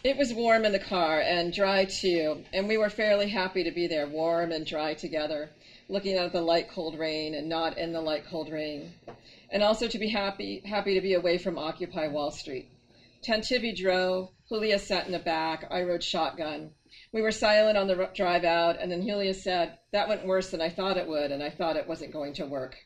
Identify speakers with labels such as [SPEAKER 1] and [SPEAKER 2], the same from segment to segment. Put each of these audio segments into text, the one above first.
[SPEAKER 1] It was warm in the car and dry too, and we were fairly happy to be there, warm and dry together, looking at the light cold rain and not in the light cold rain. And also to be happy to be away from Occupy Wall Street. Tantivy drove, Julia sat in the back, I rode shotgun. We were silent on the drive out, and then Julia said, "That went worse than I thought it would, and I thought it wasn't going to work."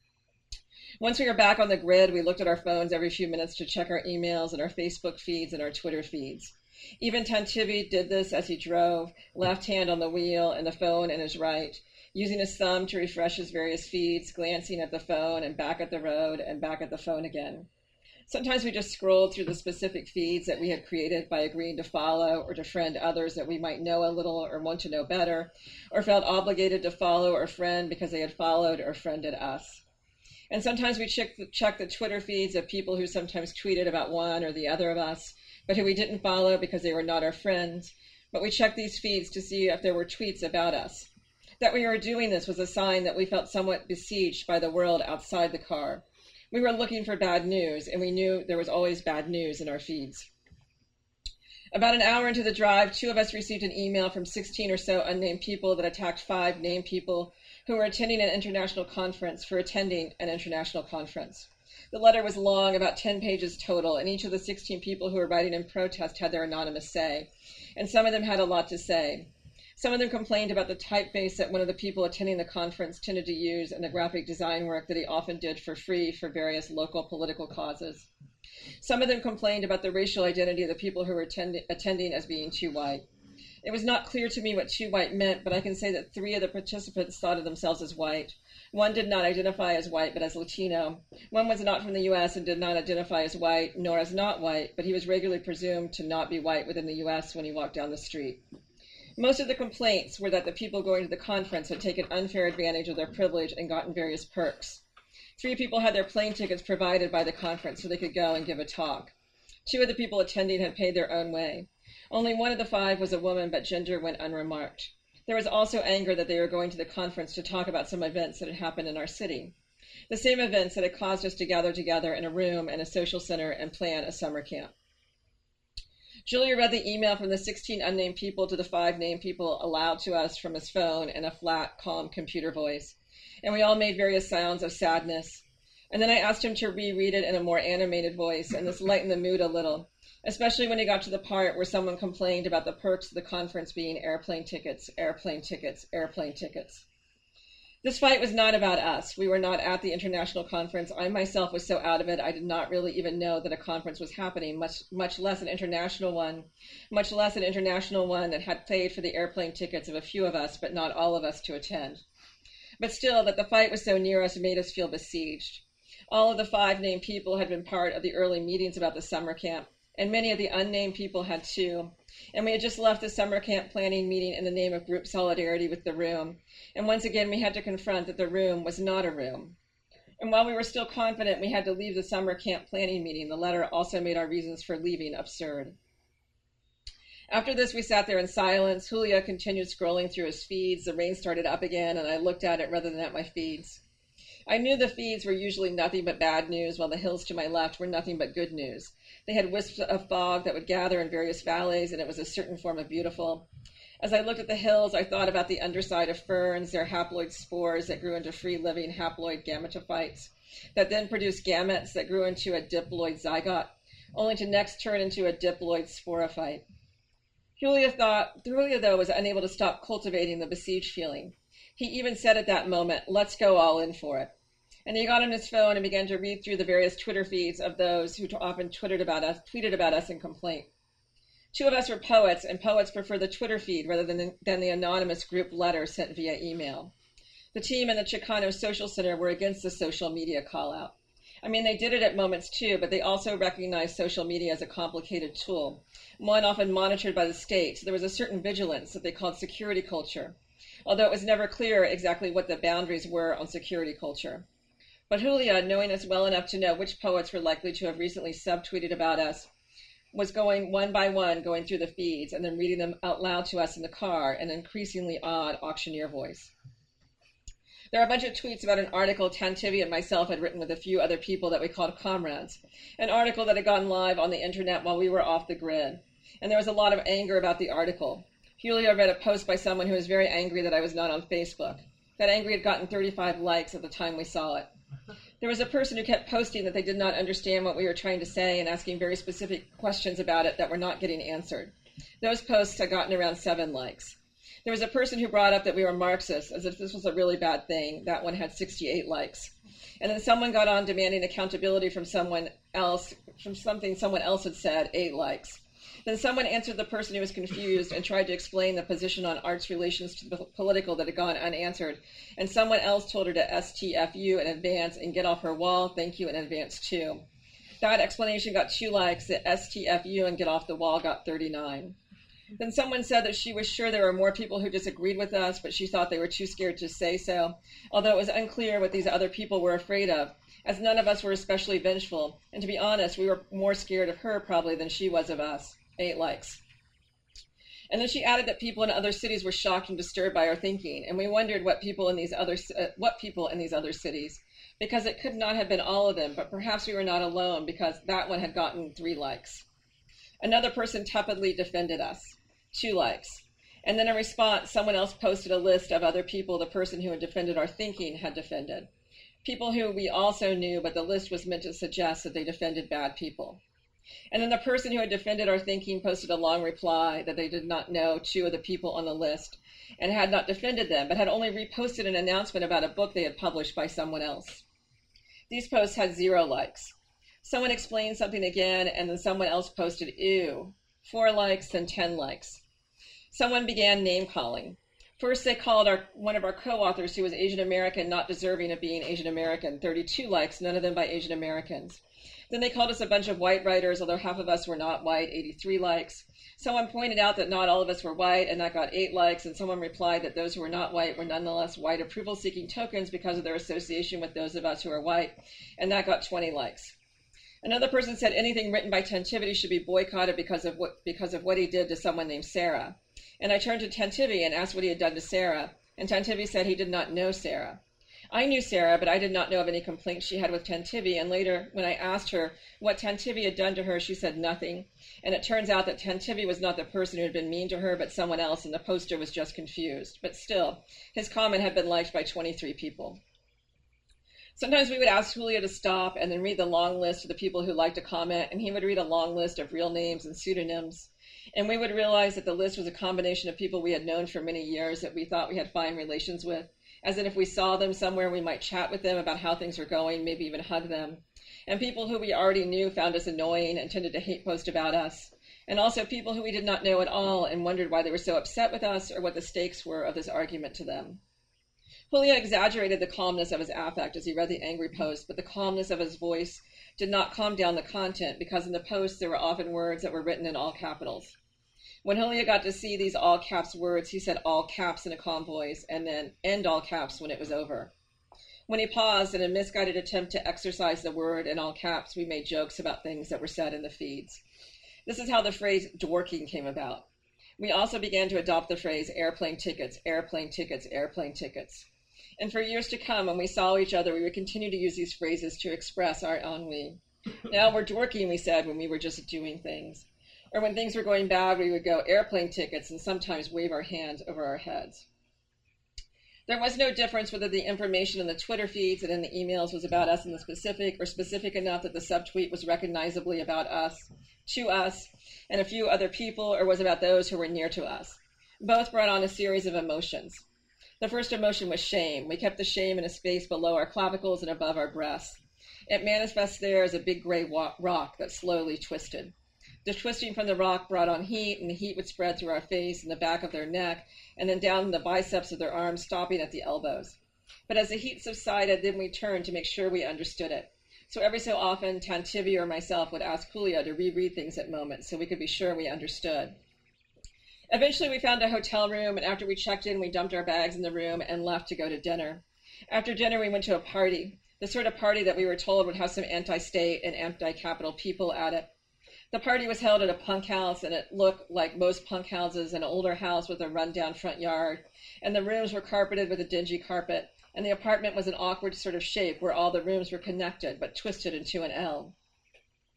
[SPEAKER 1] Once we were back on the grid, we looked at our phones every few minutes to check our emails and our Facebook feeds and our Twitter feeds. Even Tantivy did this as he drove, left hand on the wheel and the phone in his right, using his thumb to refresh his various feeds, glancing at the phone and back at the road and back at the phone again. Sometimes we just scrolled through the specific feeds that we had created by agreeing to follow or to friend others that we might know a little or want to know better, or felt obligated to follow or friend because they had followed or friended us. And sometimes we checked the Twitter feeds of people who sometimes tweeted about one or the other of us, but who we didn't follow because they were not our friends. But we checked these feeds to see if there were tweets about us. That we were doing this was a sign that we felt somewhat besieged by the world outside the car. We were looking for bad news, and we knew there was always bad news in our feeds. About an hour into the drive, 2 of us received an email from 16 or so unnamed people that attacked 5 named people who were attending an international conference for attending an international conference. The letter was long, about 10 pages total, and each of the 16 people who were writing in protest had their anonymous say, and some of them had a lot to say. Some of them complained about the typeface that one of the people attending the conference tended to use and the graphic design work that he often did for free for various local political causes. Some of them complained about the racial identity of the people who were attending as being too white. It was not clear to me what too white meant, but I can say that 3 of the participants thought of themselves as white. One did not identify as white, but as Latino. One was not from the U.S. and did not identify as white, nor as not white, but he was regularly presumed to not be white within the U.S. when he walked down the street. Most of the complaints were that the people going to the conference had taken unfair advantage of their privilege and gotten various perks. 3 people had their plane tickets provided by the conference so they could go and give a talk. 2 of the people attending had paid their own way. Only 1 of the 5 was a woman, but gender went unremarked. There was also anger that they were going to the conference to talk about some events that had happened in our city. The same events that had caused us to gather together in a room and a social center and plan a summer camp. Julia read the email from the 16 unnamed people to the 5 named people aloud to us from his phone in a flat, calm computer voice. And we all made various sounds of sadness. And then I asked him to reread it in a more animated voice, and this lightened the mood a little, especially when he got to the part where someone complained about the perks of the conference being airplane tickets, airplane tickets, airplane tickets. This fight was not about us. We were not at the international conference. I myself was so out of it, I did not really even know that a conference was happening, much less an international one that had paid for the airplane tickets of a few of us, but not all of us, to attend. But still, that the fight was so near us made us feel besieged. All of the 5 named people had been part of the early meetings about the summer camp, and many of the unnamed people had too. And we had just left the summer camp planning meeting in the name of group solidarity with the room. And once again, we had to confront that the room was not a room. And while we were still confident we had to leave the summer camp planning meeting, the letter also made our reasons for leaving absurd. After this, we sat there in silence. Julia continued scrolling through his feeds. The rain started up again, and I looked at it rather than at my feeds. I knew the feeds were usually nothing but bad news, while the hills to my left were nothing but good news. They had wisps of fog that would gather in various valleys, and it was a certain form of beautiful. As I looked at the hills, I thought about the underside of ferns, their haploid spores that grew into free-living haploid gametophytes, that then produced gametes that grew into a diploid zygote, only to next turn into a diploid sporophyte. Julia, though, was unable to stop cultivating the besieged feeling. He even said at that moment, "Let's go all in for it." And he got on his phone and began to read through the various Twitter feeds of those who often tweeted about us in complaint. 2 of us were poets, and poets prefer the Twitter feed rather than the anonymous group letter sent via email. The team in the Chicano Social Center were against the social media call-out. I mean, they did it at moments too, but they also recognized social media as a complicated tool, one often monitored by the state, so there was a certain vigilance that they called security culture, although it was never clear exactly what the boundaries were on security culture. But Julia, knowing us well enough to know which poets were likely to have recently subtweeted about us, was going one by one, going through the feeds and then reading them out loud to us in the car in an increasingly odd auctioneer voice. There are a bunch of tweets about an article Tantivy and myself had written with a few other people that we called comrades, an article that had gone live on the internet while we were off the grid. and there was a lot of anger about the article. Julia read a post by someone who was very angry that I was not on Facebook. That angry had gotten 35 likes at the time we saw it. There was a person who kept posting that they did not understand what we were trying to say and asking very specific questions about it that were not getting answered. Those posts had gotten around 7 likes. There was a person who brought up that we were Marxists, as if this was a really bad thing. That one had 68 likes. And then someone got on demanding accountability from someone else, from something someone else had said, 8 likes. Then someone answered the person who was confused and tried to explain the position on art's relations to the political that had gone unanswered. And someone else told her to STFU in advance and get off her wall, thank you in advance too. That explanation got 2 likes, the STFU and get off the wall got 39. Then someone said that she was sure there were more people who disagreed with us, but she thought they were too scared to say so, although it was unclear what these other people were afraid of, as none of us were especially vengeful, and to be honest, we were more scared of her probably than she was of us. 8 likes. And then she added that people in other cities were shocked and disturbed by our thinking, and we wondered what people in these other cities, because it could not have been all of them, but perhaps we were not alone because that one had gotten 3 likes. Another person tepidly defended us, 2 likes. And then in response, someone else posted a list of other people the person who had defended our thinking had defended. People who we also knew, but the list was meant to suggest that they defended bad people. And then the person who had defended our thinking posted a long reply that they did not know 2 of the people on the list and had not defended them, but had only reposted an announcement about a book they had published by someone else. These posts had 0 likes. Someone explained something again, and then someone else posted, ew, 4 likes, then 10 likes. Someone began name-calling. First, they called one of our co-authors who was Asian American not deserving of being Asian American, 32 likes, none of them by Asian Americans. Then they called us a bunch of white writers, although half of us were not white, 83 likes. Someone pointed out that not all of us were white, and that got 8 likes, and someone replied that those who were not white were nonetheless white approval-seeking tokens because of their association with those of us who are white, and that got 20 likes. Another person said anything written by Tantivy should be boycotted because of what he did to someone named Sarah. And I turned to Tantivy and asked what he had done to Sarah, and Tantivy said he did not know Sarah. I knew Sarah, but I did not know of any complaints she had with Tantivy, and later, when I asked her what Tantivy had done to her, she said nothing, and it turns out that Tantivy was not the person who had been mean to her, but someone else, and the poster was just confused. But still, his comment had been liked by 23 people. Sometimes we would ask Julia to stop and then read the long list of the people who liked to comment, and he would read a long list of real names and pseudonyms, and we would realize that the list was a combination of people we had known for many years that we thought we had fine relations with, as in if we saw them somewhere, we might chat with them about how things were going, maybe even hug them. And people who we already knew found us annoying and tended to hate post about us. And also people who we did not know at all and wondered why they were so upset with us or what the stakes were of this argument to them. Julia exaggerated the calmness of his affect as he read the angry post, but the calmness of his voice did not calm down the content because in the posts there were often words that were written in all capitals. When Julia got to see these all caps words, he said all caps in a calm voice and then end all caps when it was over. When he paused in a misguided attempt to exercise the word in all caps, we made jokes about things that were said in the feeds. This is how the phrase dworking came about. We also began to adopt the phrase airplane tickets, airplane tickets, airplane tickets. And for years to come, when we saw each other, we would continue to use these phrases to express our ennui. Now we're dworking, we said, when we were just doing things. Or when things were going bad, we would go airplane tickets and sometimes wave our hands over our heads. There was no difference whether the information in the Twitter feeds and in the emails was about us in the specific or specific enough that the subtweet was recognizably about us, to us, and a few other people, or was about those who were near to us. Both brought on a series of emotions. The first emotion was shame. We kept the shame in a space below our clavicles and above our breasts. It manifests there as a big gray rock that slowly twisted. The twisting from the rock brought on heat, and the heat would spread through our face and the back of their neck, and then down the biceps of their arms, stopping at the elbows. But as the heat subsided, then we turned to make sure we understood it. So every so often, Tantivy or myself would ask Julia to reread things at moments so we could be sure we understood. Eventually, we found a hotel room, and after we checked in, we dumped our bags in the room and left to go to dinner. After dinner, we went to a party, the sort of party that we were told would have some anti-state and anti-capital people at it. The party was held at a punk house, and it looked like most punk houses, an older house with a rundown front yard, and the rooms were carpeted with a dingy carpet, and the apartment was an awkward sort of shape where all the rooms were connected but twisted into an L.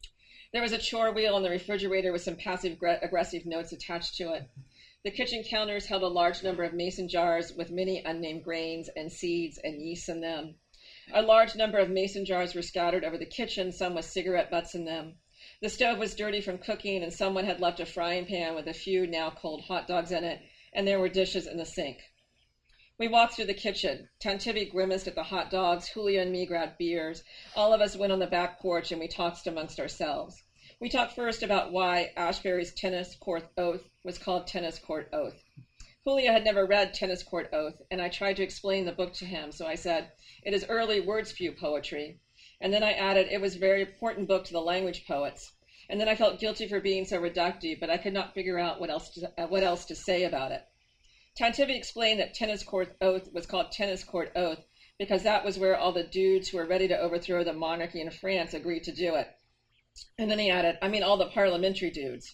[SPEAKER 1] There was a chore wheel in the refrigerator with some passive-aggressive notes attached to it. The kitchen counters held a large number of mason jars with many unnamed grains and seeds and yeast in them. A large number of mason jars were scattered over the kitchen, some with cigarette butts in them. The stove was dirty from cooking, and someone had left a frying pan with a few now cold hot dogs in it, and there were dishes in the sink. We walked through the kitchen. Tantivy grimaced at the hot dogs. Julia and me grabbed beers. All of us went on the back porch, and we talked amongst ourselves. We talked first about why Ashbery's Tennis Court Oath was called Tennis Court Oath. Julia had never read Tennis Court Oath, and I tried to explain the book to him, so I said, "It is early words few poetry." And then I added, it was a very important book to the language poets. And then I felt guilty for being so reductive, but I could not figure out what else to say about it. Tantivy explained that Tennis Court Oath was called Tennis Court Oath because that was where all the dudes who were ready to overthrow the monarchy in France agreed to do it. And then he added, I mean all the parliamentary dudes.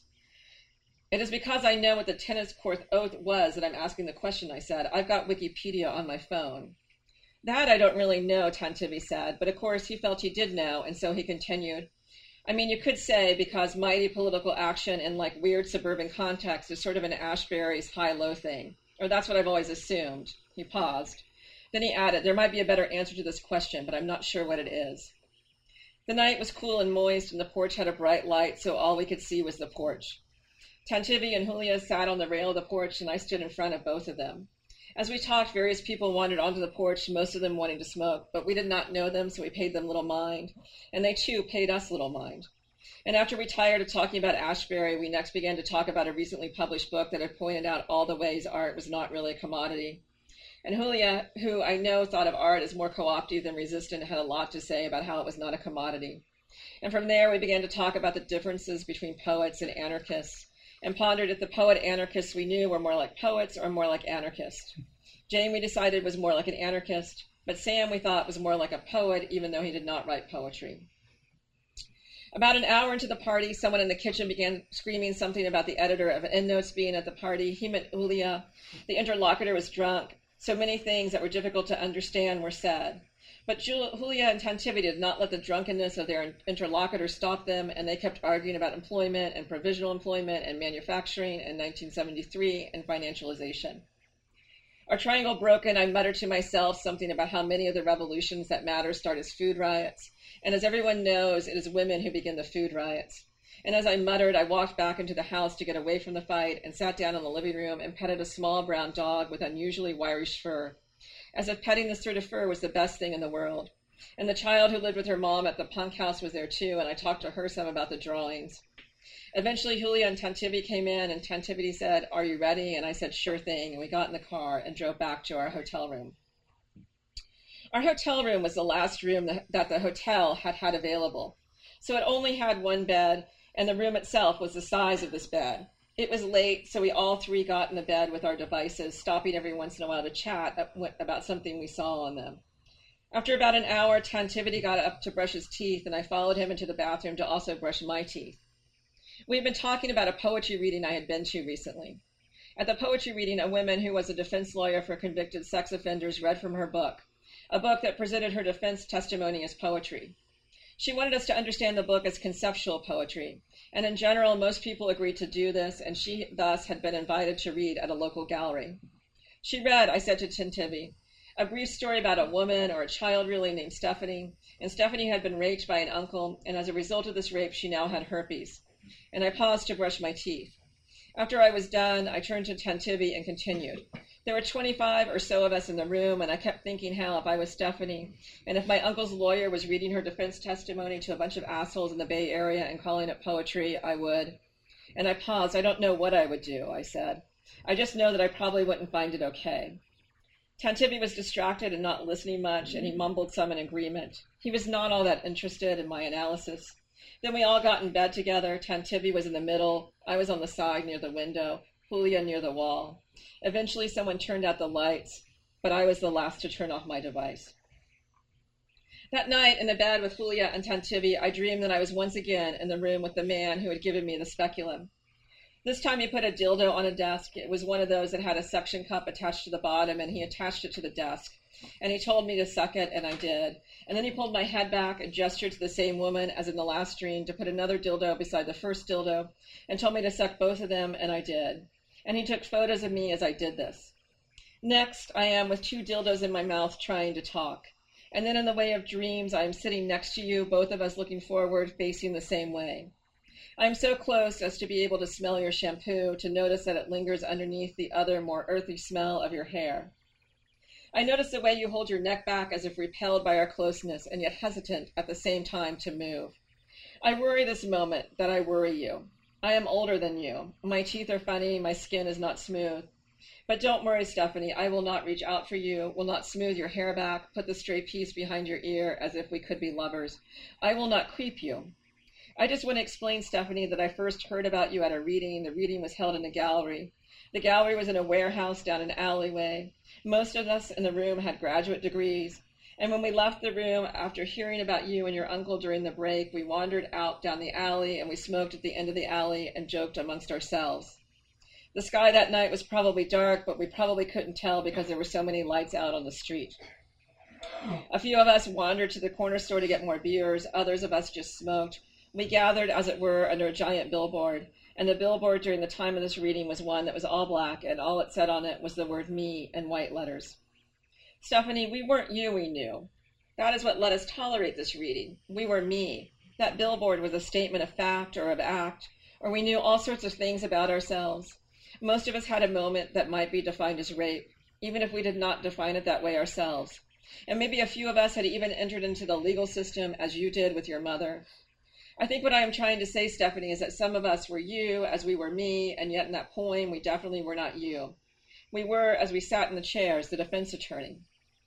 [SPEAKER 1] It is because I know what the Tennis Court Oath was that I'm asking the question, I said. I've got Wikipedia on my phone. That I don't really know, Tantivy said, but of course he felt he did know, and so he continued. I mean, you could say because mighty political action in like weird suburban context is sort of an Ashbery's high-low thing. Or that's what I've always assumed. He paused. Then he added, there might be a better answer to this question, but I'm not sure what it is. The night was cool and moist, and the porch had a bright light, so all we could see was the porch. Tantivy and Julia sat on the rail of the porch, and I stood in front of both of them. As we talked, various people wandered onto the porch, most of them wanting to smoke, but we did not know them, so we paid them little mind, and they too paid us little mind. And after we tired of talking about Ashbery, we next began to talk about a recently published book that had pointed out all the ways art was not really a commodity. And Julia, who I know thought of art as more co-optive than resistant, had a lot to say about how it was not a commodity. And from there, we began to talk about the differences between poets and anarchists, and pondered if the poet-anarchists we knew were more like poets or more like anarchists. Jane, we decided, was more like an anarchist, but Sam, we thought, was more like a poet, even though he did not write poetry. About an hour into the party, someone in the kitchen began screaming something about the editor of EndNotes being at the party. He meant Julia. The interlocutor was drunk. So many things that were difficult to understand were said. But Julia and Tantivy did not let the drunkenness of their interlocutor stop them, and they kept arguing about employment and provisional employment and manufacturing in 1973 and financialization. Our triangle broken, I muttered to myself something about how many of the revolutions that matter start as food riots. And as everyone knows, it is women who begin the food riots. And as I muttered, I walked back into the house to get away from the fight and sat down in the living room and petted a small brown dog with unusually wiry fur, as if petting this sort of fur was the best thing in the world. And the child who lived with her mom at the punk house was there too, and I talked to her some about the drawings. Eventually, Julia and Tantivy came in, and Tantivy said, "Are you ready?" And I said, "Sure thing," and we got in the car and drove back to our hotel room. Our hotel room was the last room that the hotel had available. So it only had one bed, and the room itself was the size of this bed. It was late, so we all three got in the bed with our devices, stopping every once in a while to chat about something we saw on them. After about an hour, Tantivy got up to brush his teeth, and I followed him into the bathroom to also brush my teeth. We had been talking about a poetry reading I had been to recently. At the poetry reading, a woman who was a defense lawyer for convicted sex offenders read from her book, a book that presented her defense testimony as poetry. She wanted us to understand the book as conceptual poetry, and in general, most people agreed to do this, and she thus had been invited to read at a local gallery. She read, I said to Tantivy, a brief story about a woman, or a child really, named Stephanie, and Stephanie had been raped by an uncle, and as a result of this rape, she now had herpes. And I paused to brush my teeth. After I was done, I turned to Tantivy and continued. There were 25 or so of us in the room, and I kept thinking how if I was Stephanie, and if my uncle's lawyer was reading her defense testimony to a bunch of assholes in the Bay Area and calling it poetry, I would. And I paused. I don't know what I would do, I said. I just know that I probably wouldn't find it okay. Tantivy was distracted and not listening much, and he mumbled some in agreement. He was not all that interested in my analysis. Then we all got in bed together. Tantivy was in the middle. I was on the side near the window, Julia near the wall. Eventually, someone turned out the lights, but I was the last to turn off my device. That night, in the bed with Julia and Tantivy, I dreamed that I was once again in the room with the man who had given me the speculum. This time he put a dildo on a desk. It was one of those that had a suction cup attached to the bottom, and he attached it to the desk. And he told me to suck it, and I did. And then he pulled my head back and gestured to the same woman as in the last dream to put another dildo beside the first dildo and told me to suck both of them, and I did. And he took photos of me as I did this. Next, I am with 2 dildos in my mouth trying to talk. And then in the way of dreams, I am sitting next to you, both of us looking forward, facing the same way. I am so close as to be able to smell your shampoo, to notice that it lingers underneath the other, more earthy smell of your hair. I notice the way you hold your neck back as if repelled by our closeness and yet hesitant at the same time to move. I worry this moment that I worry you. I am older than you. My teeth are funny, my skin is not smooth. But don't worry, Stephanie, I will not reach out for you, will not smooth your hair back, put the stray piece behind your ear as if we could be lovers. I will not creep you. I just want to explain, Stephanie, that I first heard about you at a reading. The reading was held in a gallery. The gallery was in a warehouse down an alleyway. Most of us in the room had graduate degrees. And when we left the room after hearing about you and your uncle during the break, we wandered out down the alley and we smoked at the end of the alley and joked amongst ourselves. The sky that night was probably dark, but we probably couldn't tell because there were so many lights out on the street. A few of us wandered to the corner store to get more beers. Others of us just smoked. We gathered, as it were, under a giant billboard, and the billboard during the time of this reading was one that was all black, and all it said on it was the word me in white letters. Stephanie, we weren't you, we knew. That is what let us tolerate this reading. We were me. That billboard was a statement of fact or of act, or we knew all sorts of things about ourselves. Most of us had a moment that might be defined as rape, even if we did not define it that way ourselves. And maybe a few of us had even entered into the legal system as you did with your mother. I think what I am trying to say, Stephanie, is that some of us were you as we were me, and yet in that poem, we definitely were not you. We were, as we sat in the chairs, the defense attorney.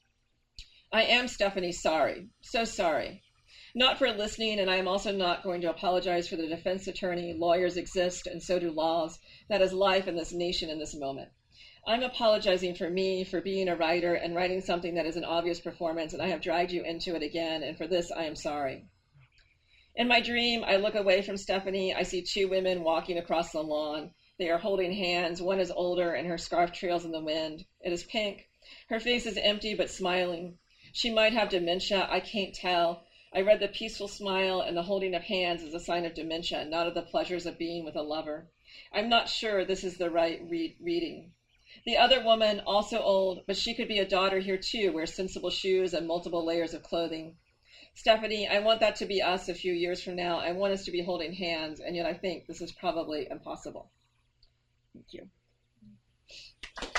[SPEAKER 1] I am, Stephanie, sorry. So sorry. Not for listening, and I am also not going to apologize for the defense attorney. Lawyers exist, and so do laws. That is life in this nation in this moment. I'm apologizing for me, for being a writer and writing something that is an obvious performance, and I have dragged you into it again, and for this I am sorry. In my dream, I look away from Stephanie. I see 2 women walking across the lawn. They are holding hands. One is older, and her scarf trails in the wind. It is pink. Her face is empty but smiling. She might have dementia. I can't tell. I read the peaceful smile and the holding of hands as a sign of dementia, not of the pleasures of being with a lover. I'm not sure this is the right reading. The other woman, also old, but she could be a daughter here too, wears sensible shoes and multiple layers of clothing. Stephanie, I want that to be us a few years from now. I want us to be holding hands, and yet I think this is probably impossible. Thank you.